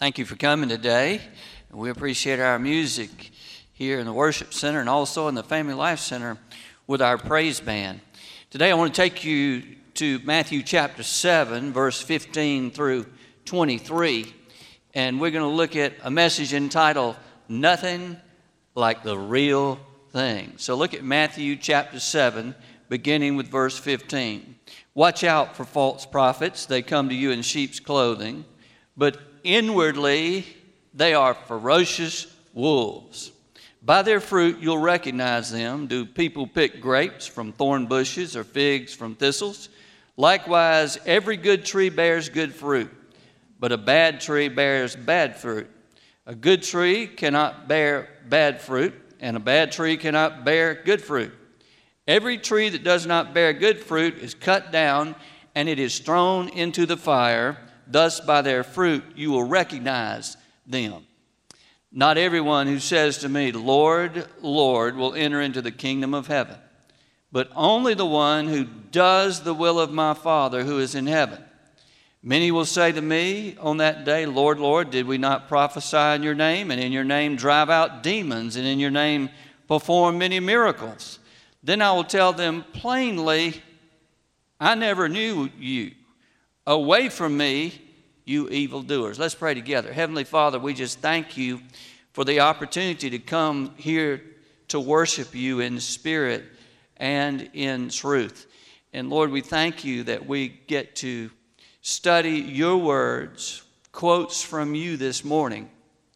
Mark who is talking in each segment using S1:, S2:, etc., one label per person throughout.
S1: Thank you for coming today. We appreciate our music here in the Worship Center and also in the Family Life Center with our praise band. Today I want to take you to Matthew chapter 7, verse 15 through 23. And we're going to look at a message entitled, Nothing Like the Real Thing. So look at Matthew chapter 7, beginning with verse 15. Watch out for false prophets. They come to you in sheep's clothing, but inwardly they are ferocious wolves. By their fruit you'll recognize them. Do people pick grapes from thorn bushes or figs from thistles? Likewise, every good tree bears good fruit, but a bad tree bears bad fruit. A good tree cannot bear bad fruit, and a bad tree cannot bear good fruit. Every tree that does not bear good fruit is cut down, and it is thrown into the fire. Thus by their fruit you will recognize them. Not everyone who says to me, Lord, Lord, will enter into the kingdom of heaven, but only the one who does the will of my Father who is in heaven. Many will say to me on that day, Lord, Lord, did we not prophesy in your name, and in your name drive out demons, and in your name perform many miracles? Then I will tell them plainly, I never knew you. Away from me, you evildoers. Let's pray together. Heavenly Father, we just thank you for the opportunity to come here to worship you in spirit and in truth. And Lord, we thank you that we get to study your words, quotes from you this morning.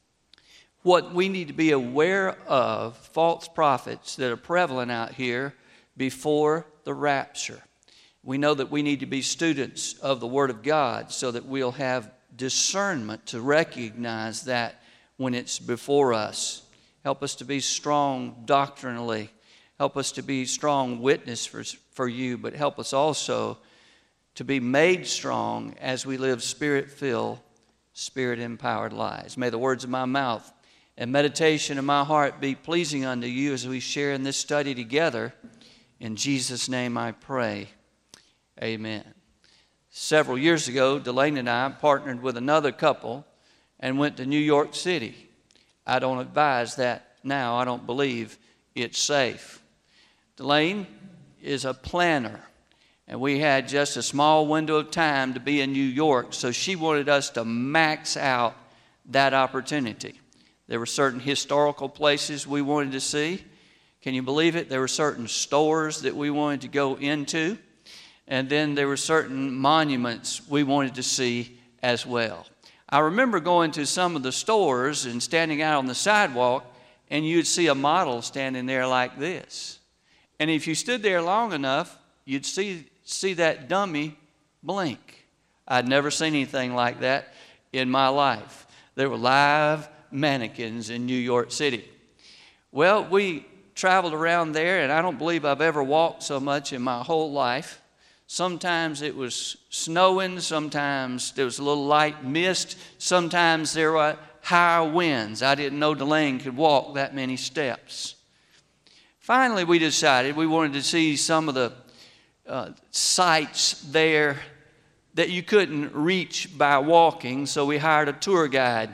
S1: What we need to be aware of, false prophets that are prevalent out here before the rapture. We know that we need to be students of the Word of God so that we'll have discernment to recognize that when it's before us. Help us to be strong doctrinally. Help us to be strong witness for you, but help us also to be made strong as we live Spirit-filled, Spirit-empowered lives. May the words of my mouth and meditation of my heart be pleasing unto you as we share in this study together. In Jesus' name I pray. Amen. Several years ago, Delaney and I partnered with another couple and went to New York City. I don't advise that now. I don't believe it's safe. Delaney is a planner, and we had just a small window of time to be in New York, so she wanted us to max out that opportunity. There were certain historical places we wanted to see. Can you believe it? There were certain stores that we wanted to go into. And then there were certain monuments we wanted to see as well. I remember going to some of the stores and standing out on the sidewalk, and you'd see a model standing there like this. And if you stood there long enough, you'd see that dummy blink. I'd never seen anything like that in my life. There were live mannequins in New York City. Well, we traveled around there, and I don't believe I've ever walked so much in my whole life. Sometimes it was snowing, sometimes there was a little light mist, sometimes there were high winds. I didn't know Delaney could walk that many steps. Finally, we decided we wanted to see some of the sites there that you couldn't reach by walking, so we hired a tour guide.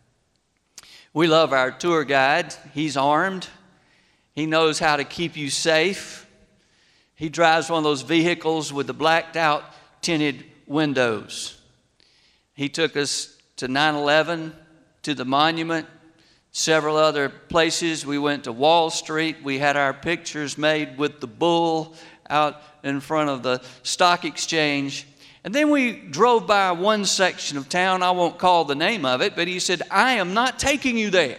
S1: We love our tour guide. He's armed. He knows how to keep you safe. He drives one of those vehicles with the blacked out tinted windows. He took us to 9/11, to the monument, several other places. We went to Wall Street. We had our pictures made with the bull out in front of the stock exchange. And then we drove by one section of town. I won't call the name of it, but he said, I am not taking you there.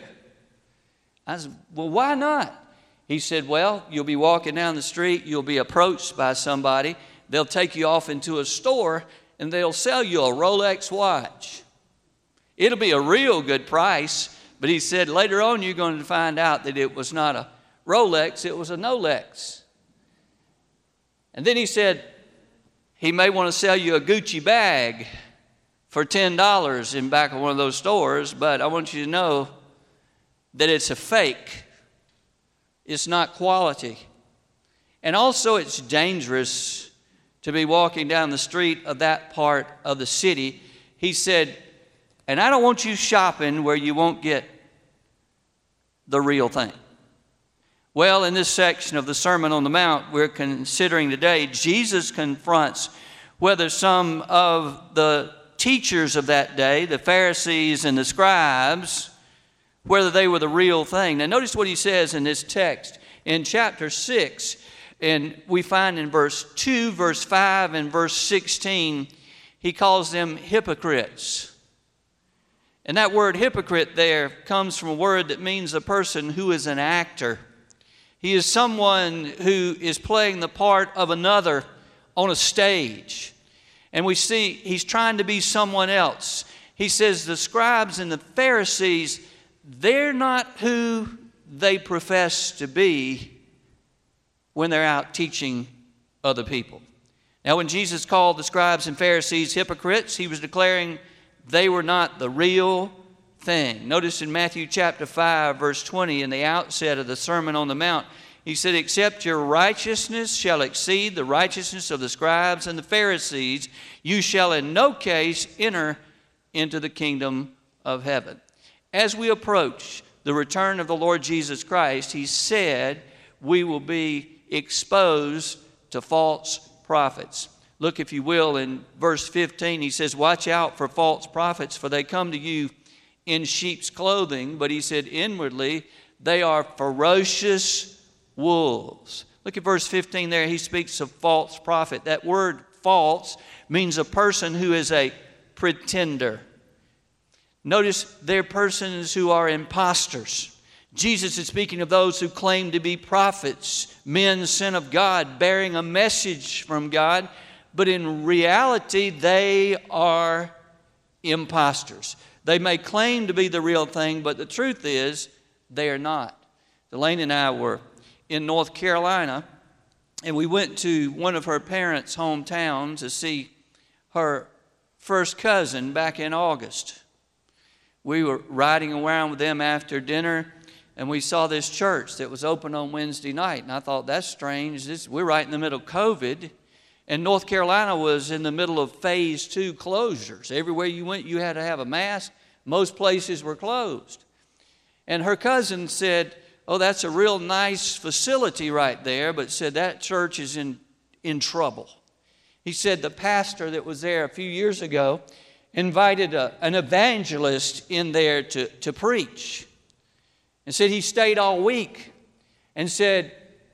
S1: I said, well, why not? He said, well, you'll be walking down the street, you'll be approached by somebody, they'll take you off into a store, and they'll sell you a Rolex watch. It'll be a real good price, but he said later on you're going to find out that it was not a Rolex, it was a Nolex. And then he said, he may want to sell you a Gucci bag for $10 in back of one of those stores, but I want you to know that it's a fake. It's not quality. And also it's dangerous to be walking down the street of that part of the city. He said, And I don't want you shopping where you won't get the real thing. Well, in this section of the Sermon on the Mount we're considering today, Jesus confronts whether some of the teachers of that day, the Pharisees and the scribes, whether they were the real thing. Now notice what he says in this text in chapter 6, and we find in verse 2, verse 5, and verse 16, he calls them hypocrites. And that word hypocrite there comes from a word that means a person who is an actor. He is someone who is playing the part of another on a stage. And we see he's trying to be someone else. He says the scribes and the Pharisees, they're not who they profess to be when they're out teaching other people. Now, when Jesus called the scribes and Pharisees hypocrites, he was declaring they were not the real thing. Notice in Matthew chapter 5, verse 20, in the outset of the Sermon on the Mount, he said, except your righteousness shall exceed the righteousness of the scribes and the Pharisees, you shall in no case enter into the kingdom of heaven. As we approach the return of the Lord Jesus Christ, he said we will be exposed to false prophets. Look, if you will, in verse 15, he says, watch out for false prophets, for they come to you in sheep's clothing, but he said inwardly they are ferocious wolves. Look at verse 15 there. He speaks of false prophet. That word false means a person who is a pretender. Notice they're persons who are imposters. Jesus is speaking of those who claim to be prophets, men sent of God, bearing a message from God, but in reality they are imposters. They may claim to be the real thing, but the truth is they are not. Delaney and I were in North Carolina, and we went to one of her parents' hometowns to see her first cousin back in August. We were riding around with them after dinner, and we saw this church that was open on Wednesday night. And I thought, that's strange. We're right in the middle of COVID. And North Carolina was in the middle of phase 2 closures. Everywhere you went, you had to have a mask. Most places were closed. And her cousin said, oh, that's a real nice facility right there, but said that church is in trouble. He said the pastor that was there a few years ago invited an evangelist in there to preach. And said he stayed all week. And said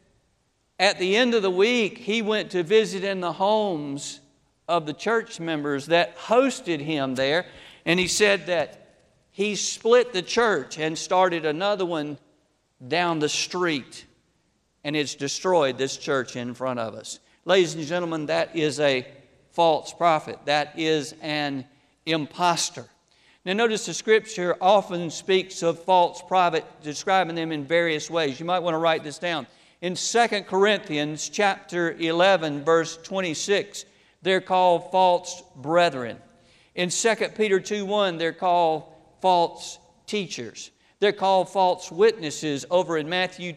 S1: at the end of the week, he went to visit in the homes of the church members that hosted him there. And he said that he split the church and started another one down the street. And it's destroyed this church in front of us. Ladies and gentlemen, that is a false prophet. That is an impostor. Now notice the scripture often speaks of false prophet, describing them in various ways. You might want to write this down. In 2 Corinthians chapter 11, verse 26, they're called false brethren. In 2 Peter 2:1, they're called false teachers. They're called false witnesses over in Matthew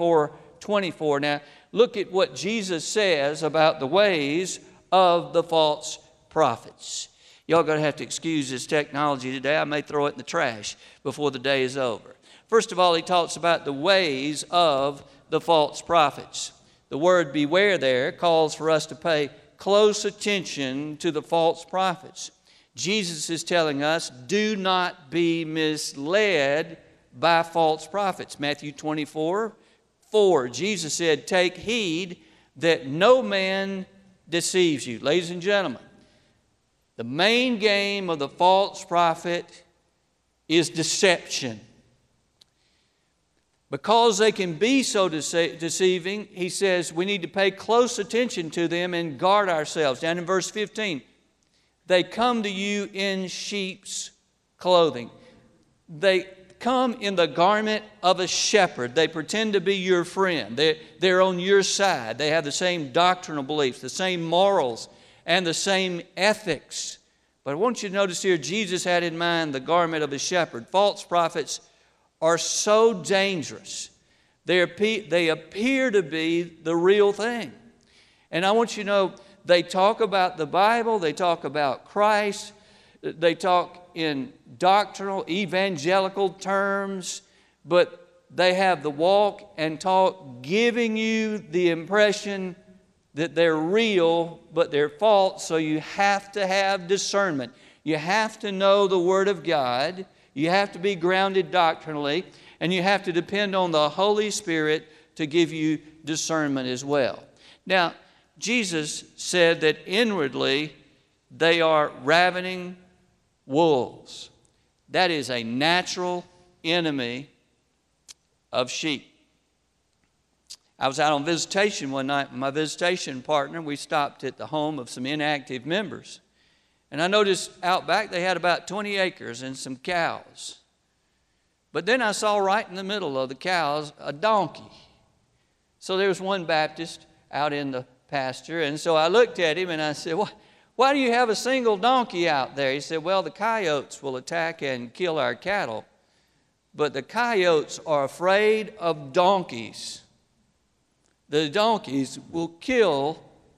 S1: 24:24. Now look at what Jesus says about the ways of the false prophets. Y'all going to have to excuse this technology today. I may throw it in the trash before the day is over. First of all, he talks about the ways of the false prophets. The word beware there calls for us to pay close attention to the false prophets. Jesus is telling us, do not be misled by false prophets. Matthew 24:4, Jesus said, take heed that no man deceives you. Ladies and gentlemen, the main game of the false prophet is deception. Because they can be so deceiving, he says we need to pay close attention to them and guard ourselves. Down in verse 15, they come to you in sheep's clothing. They come in the garment of a shepherd. They pretend to be your friend. They're on your side. They have the same doctrinal beliefs, the same morals, and the same ethics. But I want you to notice here, Jesus had in mind the garment of a shepherd. False prophets are so dangerous. They appear to be the real thing. And I want you to know, they talk about the Bible, they talk about Christ, They talk in doctrinal, evangelical terms, but they have the walk and talk giving you the impression that they're real, but they're false, so you have to have discernment. You have to know the Word of God. You have to be grounded doctrinally, and you have to depend on the Holy Spirit to give you discernment as well. Now, Jesus said that inwardly they are ravening wolves. That is a natural enemy of sheep. I was out on visitation one night with my visitation partner. We stopped at the home of some inactive members. And I noticed out back they had about 20 acres and some cows. But then I saw right in the middle of the cows a donkey. So there was one Baptist out in the pasture. And so I looked at him and I said, why do you have a single donkey out there? He said, well, the coyotes will attack and kill our cattle. But the coyotes are afraid of donkeys. The donkeys will kill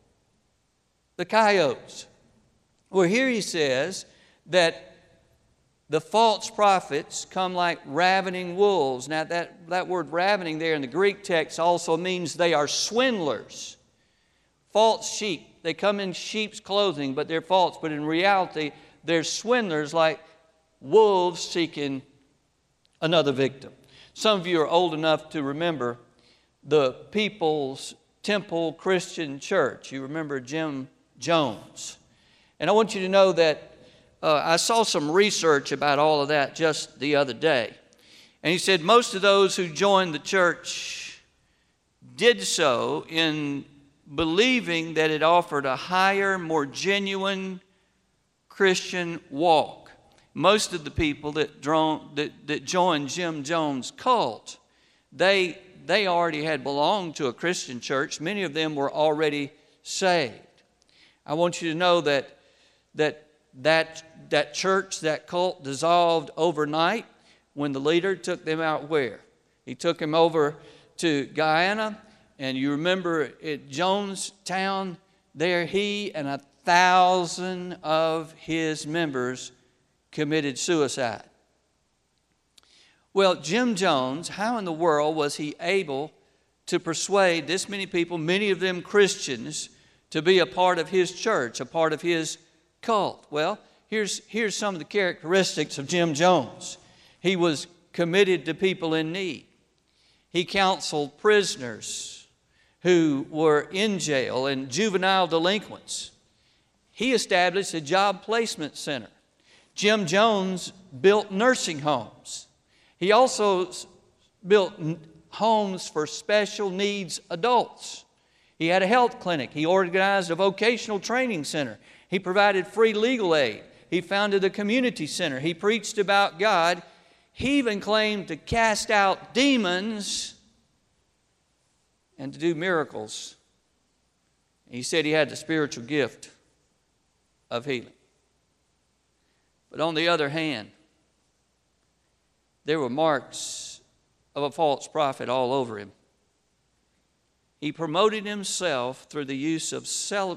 S1: the coyotes. Well, here he says that the false prophets come like ravening wolves. Now, that word ravening there in the Greek text also means they are swindlers. False sheep. They come in sheep's clothing, but they're false. But in reality, they're swindlers like wolves seeking another victim. Some of you are old enough to remember the People's Temple Christian Church. You remember Jim Jones. And I want you to know that I saw some research about all of that just the other day. And he said most of those who joined the church did so in believing that it offered a higher, more genuine Christian walk. Most of the people that joined Jim Jones' cult, they already had belonged to a Christian church. Many of them were already saved. I want you to know that church, that cult, dissolved overnight when the leader took them out where? He took them over to Guyana, and you remember at Jonestown, there he and 1,000 of his members committed suicide. Well, Jim Jones, how in the world was he able to persuade this many people, many of them Christians, to be a part of his church, a part of his cult? Well, here's some of the characteristics of Jim Jones. He was committed to people in need. He counseled prisoners who were in jail and juvenile delinquents. He established a job placement center. Jim Jones built nursing homes. He also built homes for special needs adults. He had a health clinic. He organized a vocational training center. He provided free legal aid. He founded a community center. He preached about God. He even claimed to cast out demons and to do miracles. He said he had the spiritual gift of healing. But on the other hand, there were marks of a false prophet all over him. He promoted himself through the use of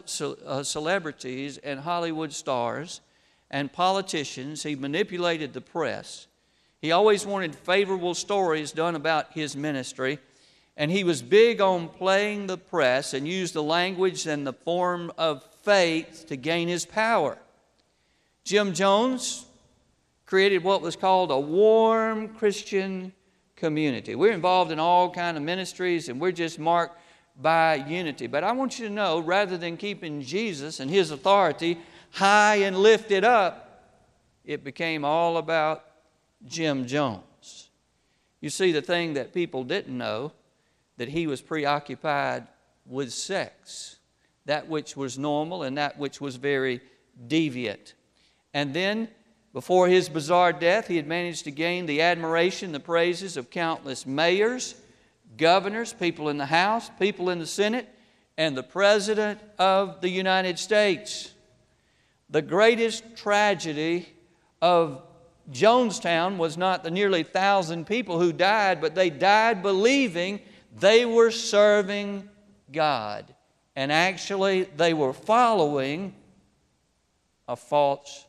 S1: celebrities and Hollywood stars and politicians. He manipulated the press. He always wanted favorable stories done about his ministry. And he was big on playing the press and used the language and the form of faith to gain his power. Jim Jones created what was called a warm Christian community. We're involved in all kinds of ministries, and we're just marked by unity. But I want you to know, rather than keeping Jesus and his authority high and lifted up, it became all about Jim Jones. You see, the thing that people didn't know, that he was preoccupied with sex, that which was normal and that which was very deviant. And then, before his bizarre death, he had managed to gain the admiration, the praises of countless mayors, governors, people in the House, people in the Senate, and the President of the United States. The greatest tragedy of Jonestown was not the nearly 1,000 people who died, but they died believing they were serving God. And actually, they were following a false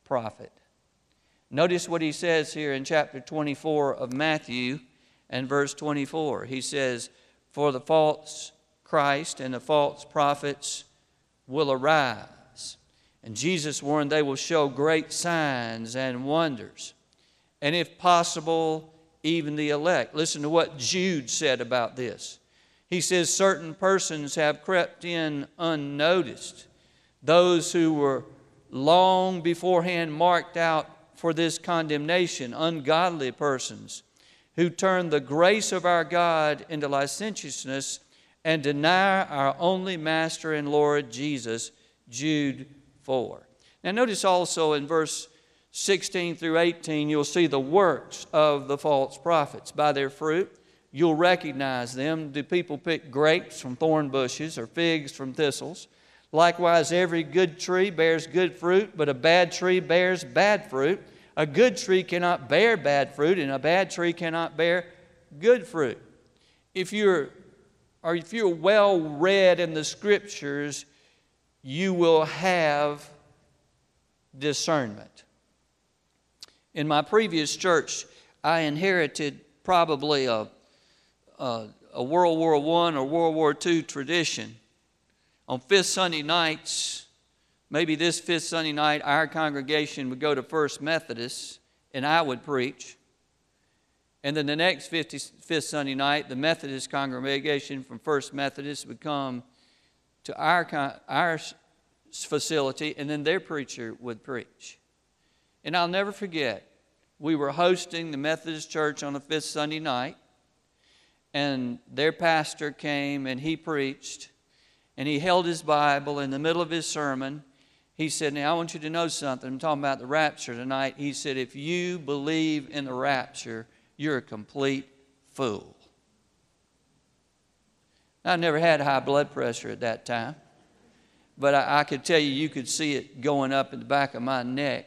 S1: prophet. Notice what he says here in chapter 24 of Matthew and verse 24. He says, "For the false Christ and the false prophets will arise. And Jesus warned they will show great signs and wonders. And if possible, even the elect." Listen to what Jude said about this. He says, "Certain persons have crept in unnoticed, those who were long beforehand marked out for this condemnation, ungodly persons, who turn the grace of our God into licentiousness and deny our only Master and Lord Jesus." Jude 4. Now notice also in verse 16 through 18, you'll see the works of the false prophets. By their fruit, you'll recognize them. Do people pick grapes from thorn bushes or figs from thistles? Likewise, every good tree bears good fruit, but a bad tree bears bad fruit. A good tree cannot bear bad fruit, and a bad tree cannot bear good fruit. If you're well read in the Scriptures, you will have discernment. In my previous church, I inherited probably a World War I or World War II tradition. On fifth Sunday nights, maybe this fifth Sunday night, our congregation would go to First Methodist and I would preach. And then the next fifth Sunday night, the Methodist congregation from First Methodist would come to our facility, and then their preacher would preach. And I'll never forget, we were hosting the Methodist church on the fifth Sunday night, and their pastor came and he preached, and he held his Bible in the middle of his sermon. He said, "Now I want you to know something. I'm talking about the rapture tonight." He said, "If you believe in the rapture, you're a complete fool." I never had high blood pressure at that time, but I could tell you could see it going up in the back of my neck.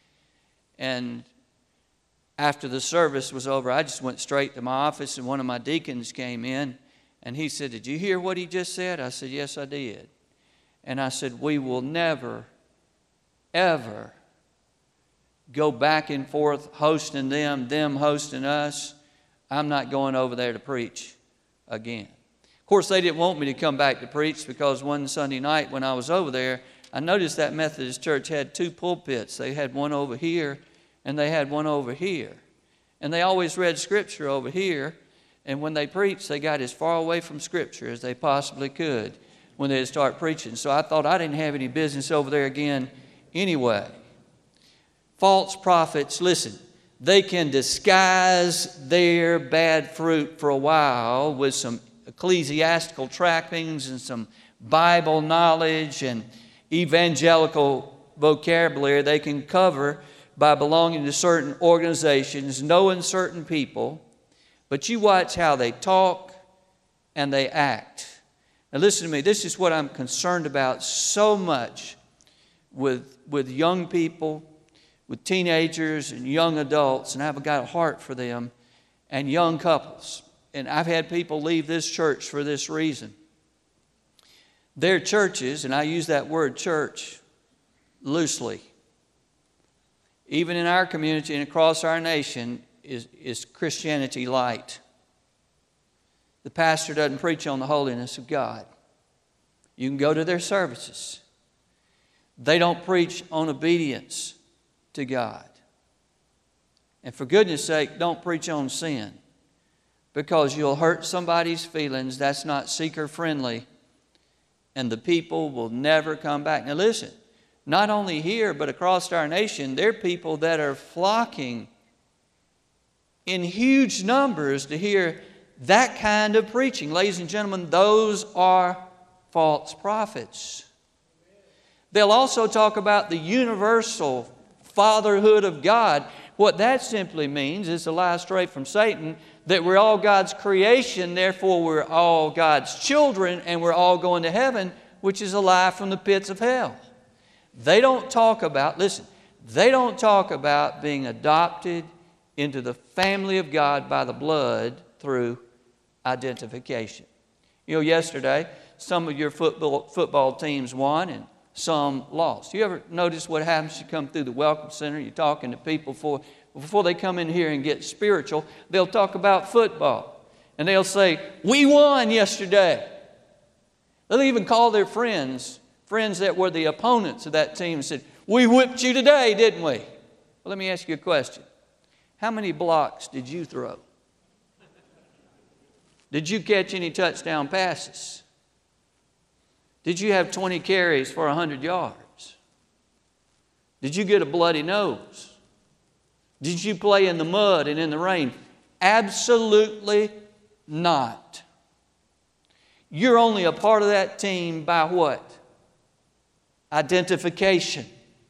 S1: And after the service was over, I just went straight to my office, and one of my deacons came in, and he said, "Did you hear what he just said?" I said, "Yes, I did." And I said, "We will never, ever go back and forth hosting them hosting us. I'm not going over there to preach again." Of course, they didn't want me to come back to preach, because one Sunday night when I was over there, I noticed that Methodist church had two pulpits. They had one over here and they had one over here. And they always read Scripture over here. And when they preached, they got as far away from Scripture as they possibly could when they'd start preaching. So I thought I didn't have any business over there again anyway. False prophets, listen, they can disguise their bad fruit for a while with some ecclesiastical trappings and some Bible knowledge and evangelical vocabulary. They can cover by belonging to certain organizations, knowing certain people, but you watch how they talk and they act. Now listen to me, this is what I'm concerned about so much with young people, with teenagers and young adults, and I've got a heart for them, and young couples. And I've had people leave this church for this reason. Their churches, and I use that word church loosely, even in our community and across our nation, is Christianity light. The pastor doesn't preach on the holiness of God. You can go to their services. They don't preach on obedience to God. And for goodness sake, don't preach on sin, because you'll hurt somebody's feelings. That's not seeker friendly, and the people will never come back. Now listen, not only here but across our nation, there are people that are flocking in huge numbers to hear that kind of preaching. Ladies and gentlemen, those are false prophets. They'll also talk about the universal fatherhood of God. What that simply means is a lie straight from Satan, that we're all God's creation, therefore we're all God's children, and we're all going to heaven, which is a lie from the pits of hell. They don't talk about, listen, they don't talk about being adopted into the family of God by the blood through identification. You know, yesterday, some of your football teams won, and some lost. You ever notice what happens? You come through the Welcome Center, you're talking to people before they come in here and get spiritual, they'll talk about football. And they'll say, we won yesterday. They'll even call their friends that were the opponents of that team and said, we whipped you today, didn't we? Well, let me ask you a question. How many blocks did you throw? Did you catch any touchdown passes? Did you have 20 carries for 100 yards? Did you get a bloody nose? Did you play in the mud and in the rain? Absolutely not. You're only a part of that team by what? Identification.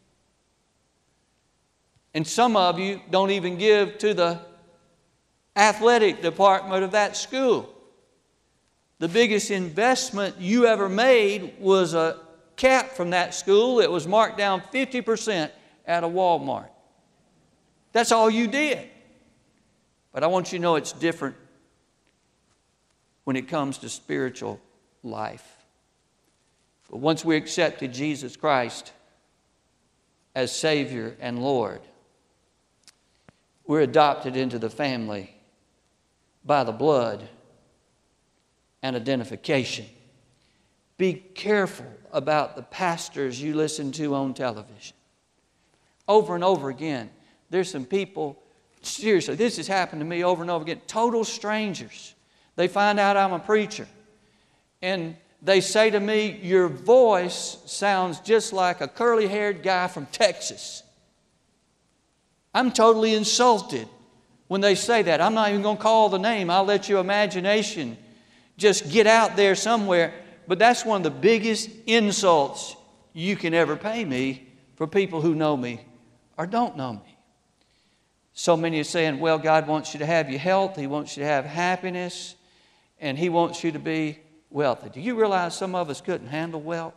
S1: And some of you don't even give to the athletic department of that school. The biggest investment you ever made was a cap from that school that was marked down 50% at a Walmart. That's all you did. But I want you to know it's different when it comes to spiritual life. But once we accepted Jesus Christ as Savior and Lord, we're adopted into the family by the blood and identification. Be careful about the pastors you listen to on television. Over and over again, there's some people, seriously, this has happened to me over and over again, total strangers. They find out I'm a preacher, and they say to me, your voice sounds just like a curly-haired guy from Texas. I'm totally insulted when they say that. I'm not even going to call the name. I'll let your imagination just get out there somewhere. But that's one of the biggest insults you can ever pay me for people who know me or don't know me. So many are saying, well, God wants you to have your health. He wants you to have happiness. And He wants you to be wealthy. Do you realize some of us couldn't handle wealth?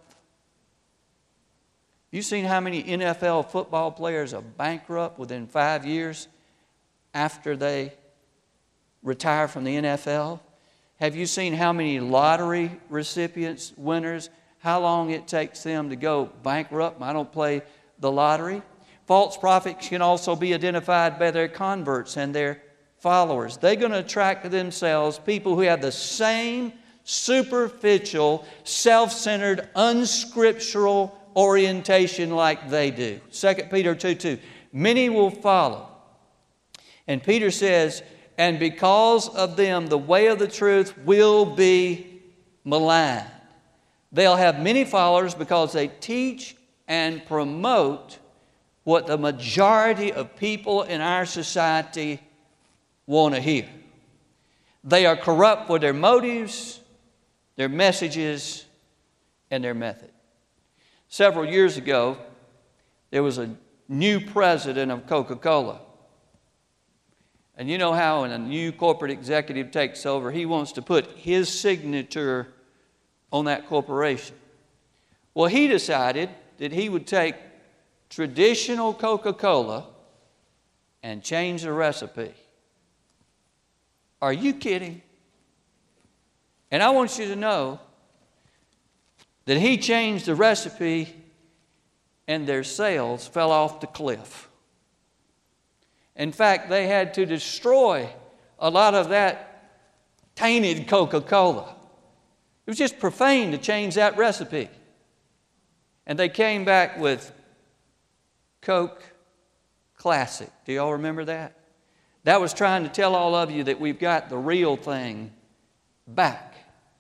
S1: You seen how many NFL football players are bankrupt within 5 years after they retire from the NFL? Have you seen how many lottery recipients, winners, how long it takes them to go bankrupt? I don't play the lottery. False prophets can also be identified by their converts and their followers. They're going to attract to themselves people who have the same superficial, self-centered, unscriptural orientation like they do. 2 Peter 2:2. Many will follow. And Peter says, and because of them, the way of the truth will be maligned. They'll have many followers because they teach and promote what the majority of people in our society want to hear. They are corrupt with their motives, their messages, and their method. Several years ago, there was a new president of Coca-Cola. And you know how when a new corporate executive takes over, he wants to put his signature on that corporation. Well, he decided that he would take traditional Coca-Cola and change the recipe. Are you kidding? And I want you to know that he changed the recipe and their sales fell off the cliff. In fact, they had to destroy a lot of that tainted Coca-Cola. It was just profane to change that recipe. And they came back with Coke Classic. Do y'all remember that? That was trying to tell all of you that we've got the real thing back.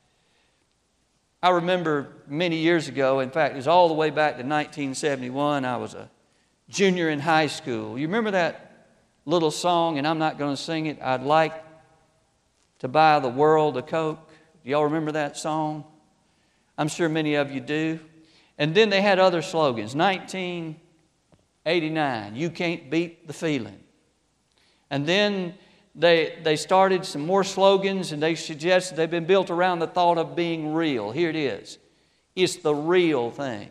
S1: I remember many years ago, in fact, it was all the way back to 1971. I was a junior in high school. You remember that little song, and I'm not going to sing it, I'd like to buy the world a Coke. Do y'all remember that song? I'm sure many of you do. And then they had other slogans. 1989, you can't beat the feeling. And then they started some more slogans, and they suggested they've been built around the thought of being real. Here it is. It's the real thing.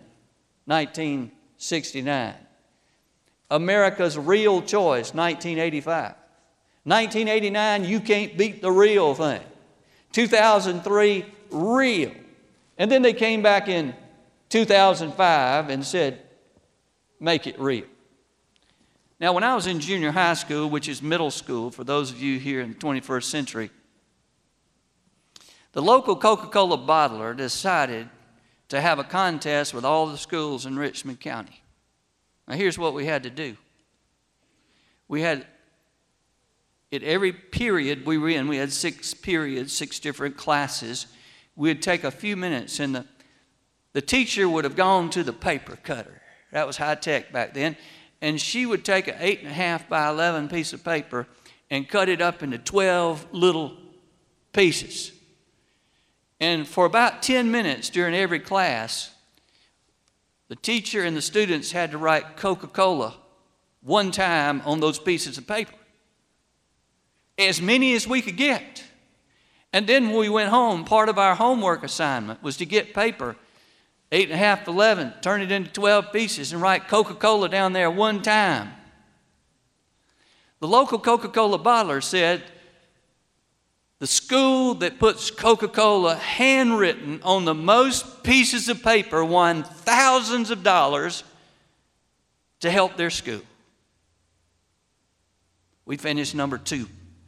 S1: 1969. America's Real Choice, 1985. 1989, you can't beat the real thing. 2003, real. And then they came back in 2005 and said, make it real. Now, when I was in junior high school, which is middle school for those of you here in the 21st century, the local Coca-Cola bottler decided to have a contest with all the schools in Richmond County. Now, here's what we had to do. We had, at every period we were in, we had 6 periods, 6 different classes. We'd take a few minutes, and the teacher would have gone to the paper cutter. That was high tech back then. And she would take an 8.5 by 11 piece of paper and cut it up into 12 little pieces. And for about 10 minutes during every class, the teacher and the students had to write Coca-Cola one time on those pieces of paper. As many as we could get. And then when we went home, part of our homework assignment was to get paper, 8.5 by 11, turn it into 12 pieces and write Coca-Cola down there one time. The local Coca-Cola bottler said, the school that puts Coca-Cola handwritten on the most pieces of paper won thousands of dollars to help their school. We finished number 2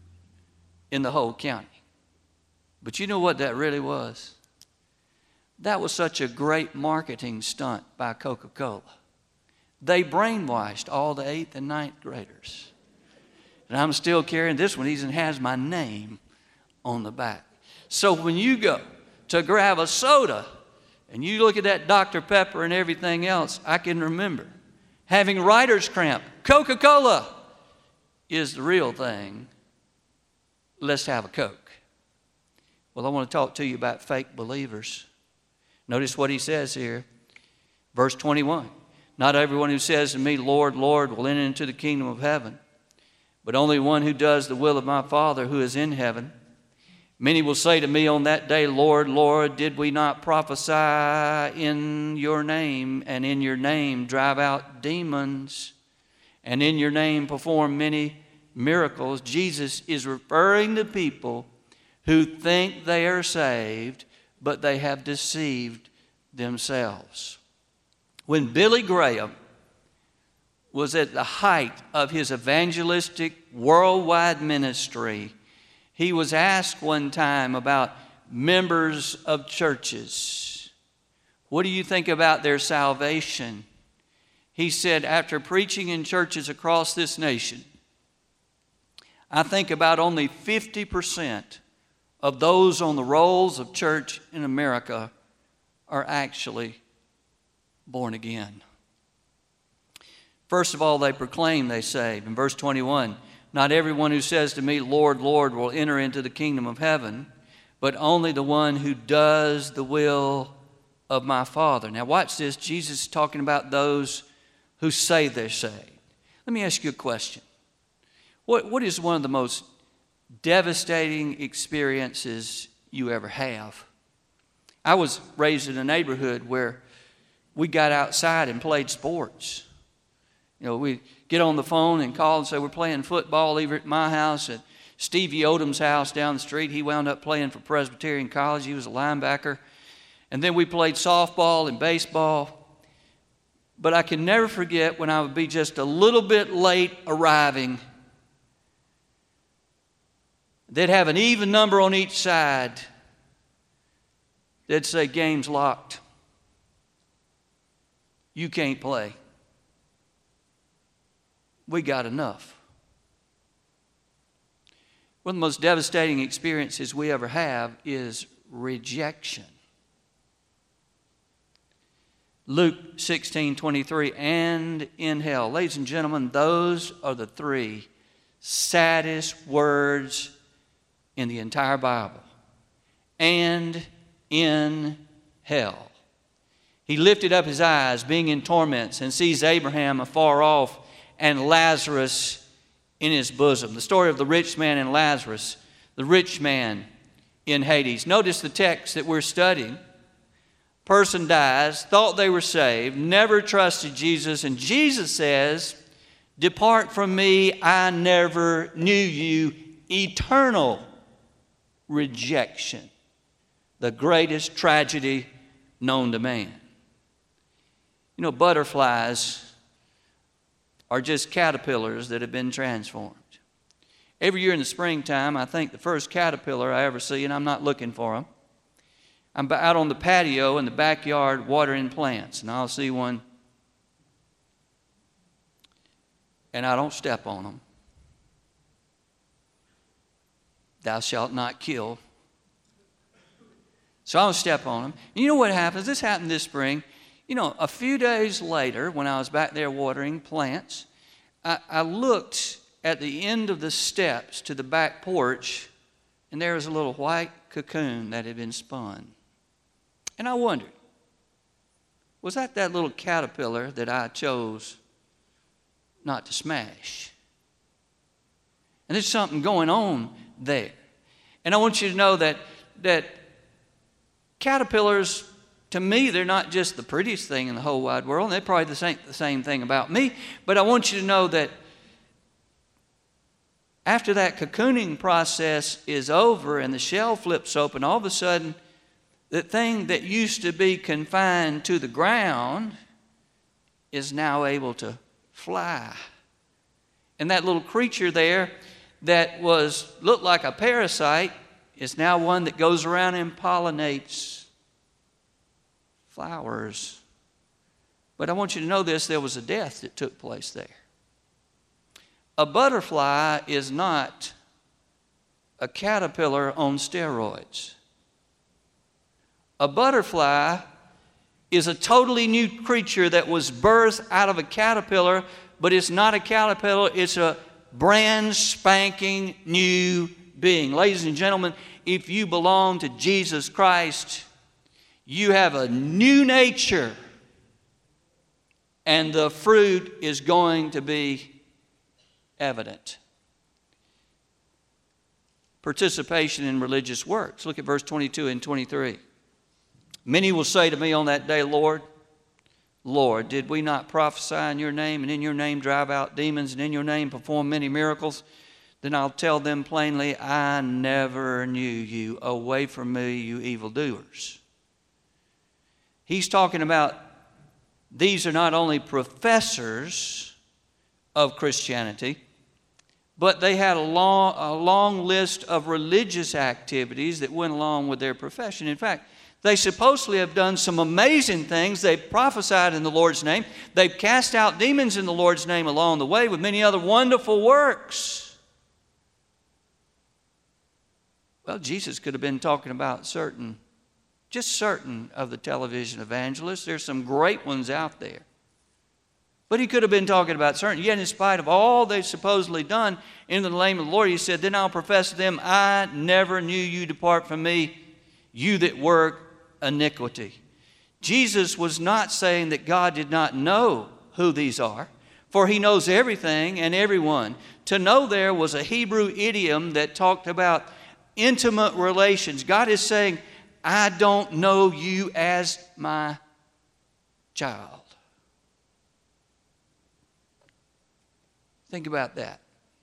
S1: in the whole county. But you know what that really was? That was such a great marketing stunt by Coca-Cola. They brainwashed all the 8th and 9th graders. And I'm still carrying this one. He even has my name on the back. So when you go to grab a soda and you look at that Dr. Pepper and everything else, I can remember having writer's cramp. Coca-Cola is the real thing. Let's have a Coke. Well, I want to talk to you about fake believers. Notice what he says here. Verse 21. Not everyone who says to me, Lord, Lord, will enter into the kingdom of heaven, but only one who does the will of my Father who is in heaven. Many will say to me on that day, Lord, Lord, did we not prophesy in your name, and in your name drive out demons, and in your name perform many miracles? Jesus is referring to people who think they are saved, but they have deceived themselves. When Billy Graham was at the height of his evangelistic worldwide ministry, he was asked one time about members of churches. What do you think about their salvation? He said, after preaching in churches across this nation, I think about only 50% of those on the rolls of church in America are actually born again. First of all, they proclaim they saved. In verse 21, not everyone who says to me, Lord, Lord, will enter into the kingdom of heaven, but only the one who does the will of my Father. Now watch this. Jesus is talking about those who say they're saved. Let me ask you a question. What is one of the most devastating experiences you ever have? I was raised in a neighborhood where we got outside and played sports. You know, we get on the phone and call and say we're playing football either at my house, at Stevie Odom's house down the street. He wound up playing for Presbyterian College. He was a linebacker. And then we played softball and baseball. But I can never forget when I would be just a little bit late arriving. They'd have an even number on each side. They'd say, game's locked. You can't play. We got enough. One of the most devastating experiences we ever have is rejection. Luke 16:23, and in hell. Ladies and gentlemen, those are the 3 saddest words in the entire Bible. And in hell. He lifted up his eyes, being in torments, and sees Abraham afar off and Lazarus in his bosom. The story of the rich man and Lazarus, the rich man in Hades. Notice the text that we're studying. Person dies, thought they were saved, never trusted Jesus, and Jesus says, depart from me, I never knew you. Eternal rejection. The greatest tragedy known to man. You know, butterflies are just caterpillars that have been transformed. Every year in the springtime, I think the first caterpillar I ever see, and I'm not looking for them, I'm out on the patio in the backyard watering plants, and I'll see one, and I don't step on them. Thou shalt not kill. So I don't step on them. And you know what happens? This happened this spring. You know, a few days later, when I was back there watering plants, I looked at the end of the steps to the back porch, and there was a little white cocoon that had been spun. And I wondered, was that little caterpillar that I chose not to smash? And there's something going on there. And I want you to know that caterpillars, to me, they're not just the prettiest thing in the whole wide world. And they're probably the same thing about me. But I want you to know that after that cocooning process is over and the shell flips open, all of a sudden, the thing that used to be confined to the ground is now able to fly. And that little creature there that looked like a parasite is now one that goes around and pollinates flowers. But I want you to know this, there was a death that took place there. A butterfly is not a caterpillar on steroids. A butterfly is a totally new creature that was birthed out of a caterpillar, but it's not a caterpillar, it's a brand spanking new being. Ladies and gentlemen, if you belong to Jesus Christ, you have a new nature, and the fruit is going to be evident. Participation in religious works. Look at verse 22 and 23. Many will say to me on that day, Lord, Lord, did we not prophesy in your name, and in your name drive out demons, and in your name perform many miracles? Then I'll tell them plainly, I never knew you. Away from me, you evildoers. He's talking about these are not only professors of Christianity, but they had a long list of religious activities that went along with their profession. In fact, they supposedly have done some amazing things. They've prophesied in the Lord's name. They've cast out demons in the Lord's name along the way with many other wonderful works. Well, Jesus could have been talking about certain of the television evangelists. There's some great ones out there. But he could have been talking about certain. Yet in spite of all they've supposedly done in the name of the Lord, he said, then I'll profess to them, I never knew you. Depart from me, you that work iniquity. Jesus was not saying that God did not know who these are, for he knows everything and everyone. To know there was a Hebrew idiom that talked about intimate relations. God is saying, I don't know you as my child. Think about that.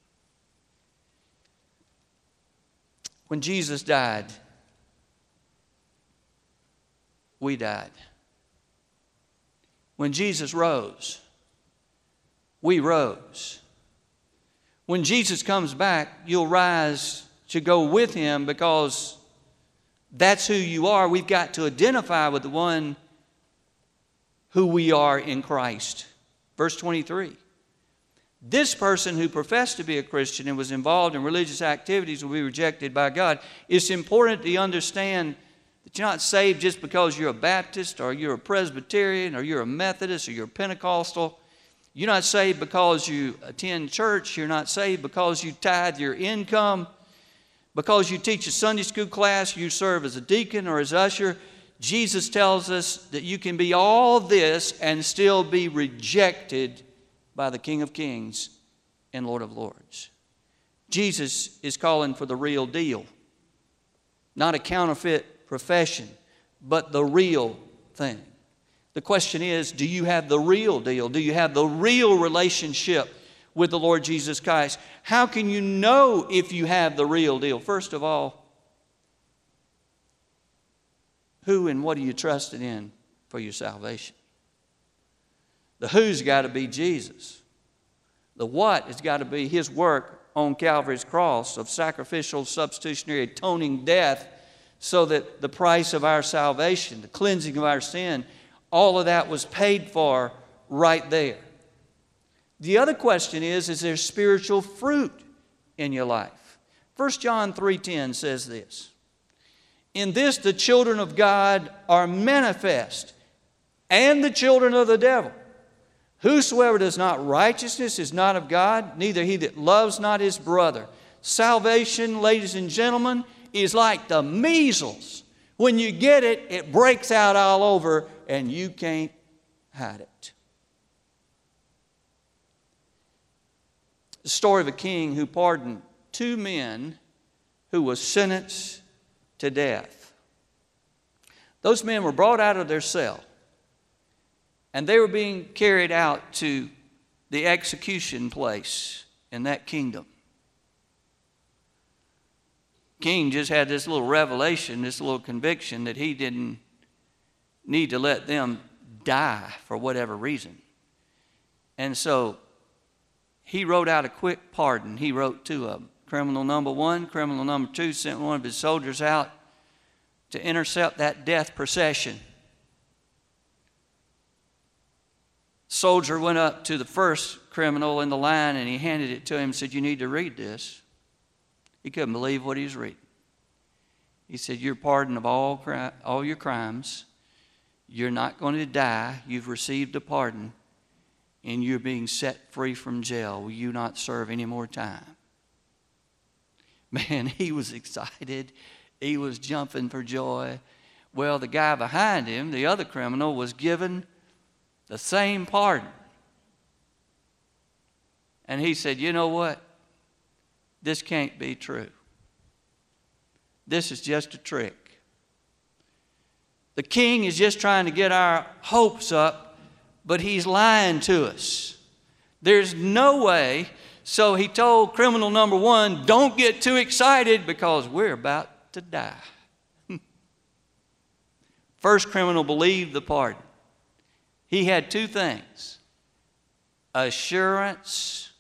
S1: When Jesus died, we died. When Jesus rose, we rose. When Jesus comes back, you'll rise to go with him because that's who you are. We've got to identify with the one who we are in Christ. Verse 23. This person who professed to be a Christian and was involved in religious activities will be rejected by God. It's important to understand that you're not saved just because you're a Baptist or you're a Presbyterian or you're a Methodist or you're a Pentecostal. You're not saved because you attend church. You're not saved because you tithe your income. Because you teach a Sunday school class, you serve as a deacon or as usher. Jesus tells us that you can be all this and still be rejected by the King of Kings and Lord of Lords. Jesus is calling for the real deal. Not a counterfeit profession, but the real thing. The question is, do you have the real deal? Do you have the real relationship with the Lord Jesus Christ? How can you know if you have the real deal? First of all, who and what are you trusting in for your salvation? The who's got to be Jesus. The what has got to be His work on Calvary's cross of sacrificial, substitutionary, atoning death, so that the price of our salvation, the cleansing of our sin, all of that was paid for right there. The other question is there spiritual fruit in your life? 1 John 3:10 says this, "In this the children of God are manifest, and the children of the devil. Whosoever does not righteousness is not of God, neither he that loves not his brother." Salvation, ladies and gentlemen, is like the measles. When you get it, it breaks out all over, and you can't hide it. The story of a king who pardoned 2 men who was sentenced to death. Those men were brought out of their cell, and they were being carried out to the execution place in that kingdom. King just had this little revelation, this little conviction that he didn't need to let them die for whatever reason. And so he wrote out a quick pardon. He wrote 2 of them. Criminal number 1, criminal number 2, sent one of his soldiers out to intercept that death procession. Soldier went up to the first criminal in the line, and he handed it to him and said, "You need to read this." He couldn't believe what he was reading. He said, "You're pardoned of all your crimes. You're not going to die. You've received a pardon, and you're being set free from jail. Will you not serve any more time?" Man, he was excited. He was jumping for joy. Well, the guy behind him, the other criminal, was given the same pardon. And he said, "You know what? This can't be true. This is just a trick. The king is just trying to get our hopes up, but he's lying to us. There's no way." So he told criminal number 1, "Don't get too excited because we're about to die." First criminal believed the pardon. He had 2 things: assurance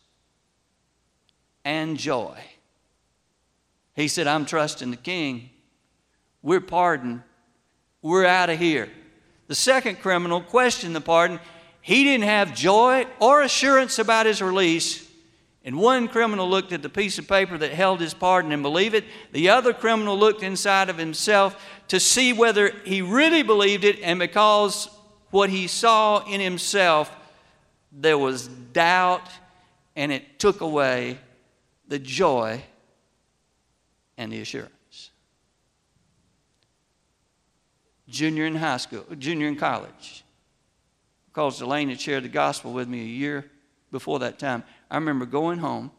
S1: and joy. He said, "I'm trusting the king. We're pardoned. We're out of here." The second criminal questioned the pardon. He didn't have joy or assurance about his release. And one criminal looked at the piece of paper that held his pardon and believed it. The other criminal looked inside of himself to see whether he really believed it, and because what he saw in himself, there was doubt, and it took away the joy and the assurance. Junior in college, because Elaine had shared the gospel with me a year before that time. I remember going home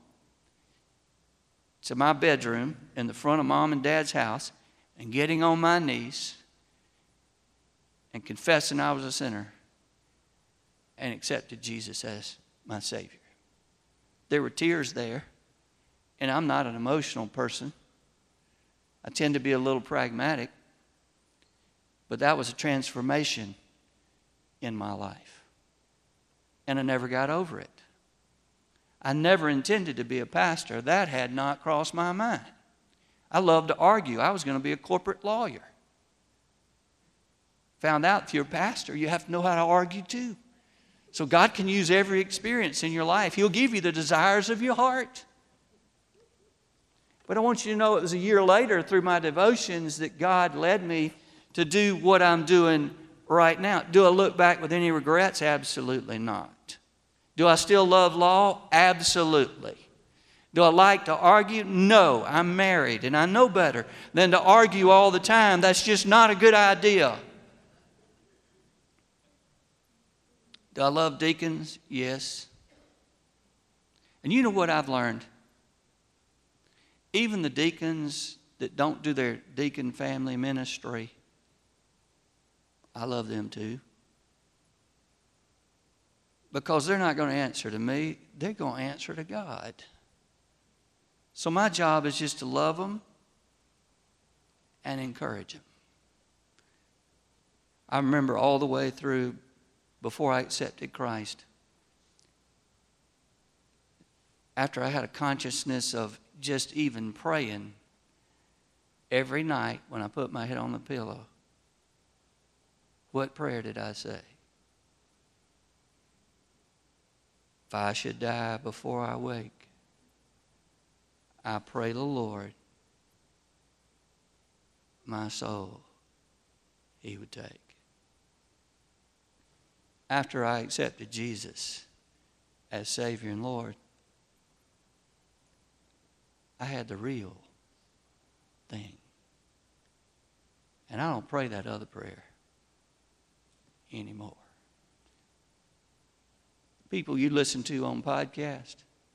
S1: to my bedroom in the front of Mom and Dad's house and getting on my knees and confessing I was a sinner and accepted Jesus as my Savior. There were tears there, and I'm not an emotional person. I tend to be a little pragmatic, but that was a transformation in my life, and I never got over it. I never intended to be a pastor. That had not crossed my mind. I loved to argue. I was going to be a corporate lawyer. Found out if you're a pastor, you have to know how to argue too. So God can use every experience in your life. He'll give you the desires of your heart. But I want you to know it was a year later through my devotions that God led me to do what I'm doing right now. Do I look back with any regrets? Absolutely not. Do I still love law? Absolutely. Do I like to argue? No. I'm married, and I know better than to argue all the time. That's just not a good idea. Do I love deacons? Yes. And you know what I've learned? Even the deacons that don't do their deacon family ministry, I love them too. Because they're not going to answer to me. They're going to answer to God. So my job is just to love them and encourage them. I remember all the way through before I accepted Christ. After I had a consciousness of just even praying every night when I put my head on the pillow, what prayer did I say? If I should die before I wake, I pray the Lord my soul He would take. After I accepted Jesus as Savior and Lord, I had the real thing. And I don't pray that other prayer anymore. People you listen to on podcast,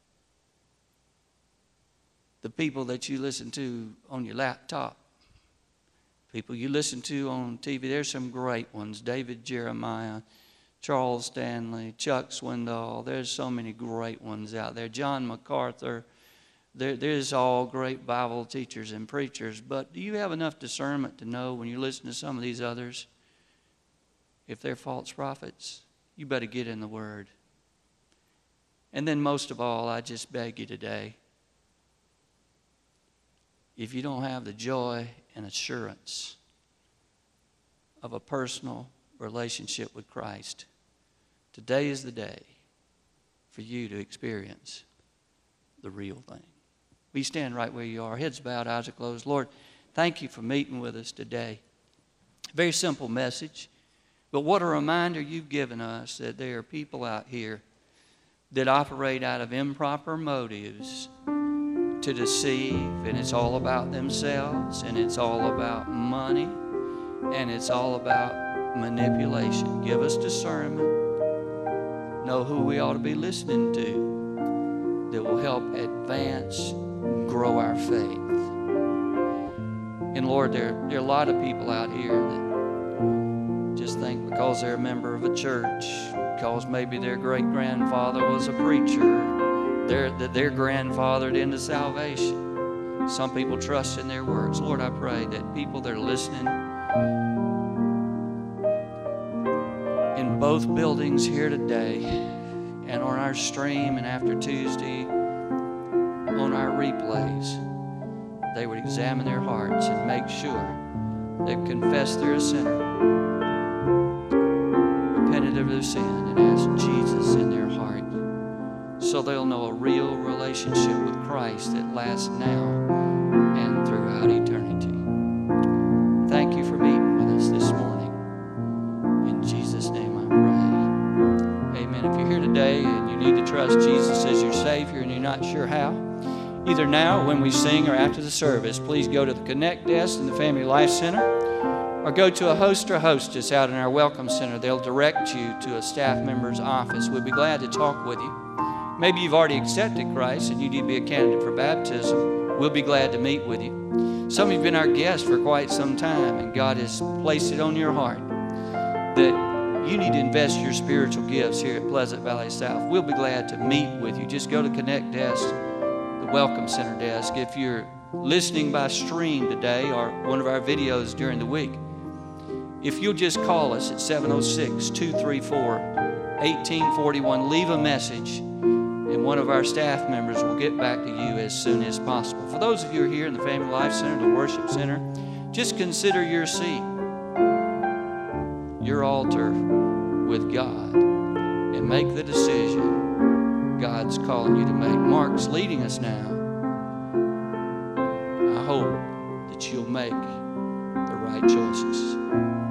S1: the people that you listen to on your laptop, people you listen to on TV, there's some great ones. David Jeremiah, Charles Stanley, Chuck Swindoll. There's so many great ones out there. John MacArthur. There's all great Bible teachers and preachers. But do you have enough discernment to know when you listen to some of these others, if they're false prophets? You better get in the Word. And then most of all, I just beg you today, if you don't have the joy and assurance of a personal relationship with Christ, today is the day for you to experience the real thing. Will you stand right where you are, heads bowed, eyes are closed. Lord, thank you for meeting with us today. Very simple message, but what a reminder you've given us that there are people out here that operate out of improper motives to deceive, and it's all about themselves, and it's all about money, and it's all about manipulation. Give us discernment. Know who we ought to be listening to that will help advance, grow our faith. And Lord, there are a lot of people out here that just think because they're a member of a church, because maybe their great-grandfather was a preacher, that they're grandfathered into salvation. Some people trust in their words. Lord, I pray that people that are listening in both buildings here today and on our stream and after Tuesday on our replays, they would examine their hearts and make sure they've confessed they're a sinner, repented of their sin, and asked Jesus in their heart, so they'll know a real relationship with Christ that lasts now and throughout eternity. Thank you for meeting with us this morning. In Jesus' name I pray. Amen. If you're here today and you need to trust Jesus as your Savior and you're not sure how, either now when we sing or after the service, please go to the Connect desk in the Family Life Center, or go to a host or hostess out in our Welcome Center. They'll direct you to a staff member's office. We'd be glad to talk with you. Maybe you've already accepted Christ and you need to be a candidate for baptism. We'll be glad to meet with you. Some of you have been our guests for quite some time, and God has placed it on your heart that you need to invest your spiritual gifts here at Pleasant Valley South. We'll be glad to meet with you. Just go to Connect desk, the Welcome Center desk. If you're listening by stream today or one of our videos during the week, if you'll just call us at 706-234-1841, leave a message, and one of our staff members will get back to you as soon as possible. For those of you who are here in the Family Life Center, the Worship Center, just consider your seat, your altar with God, and make the decision God's calling you to make. Mark's leading us now. I hope that you'll make the right choices.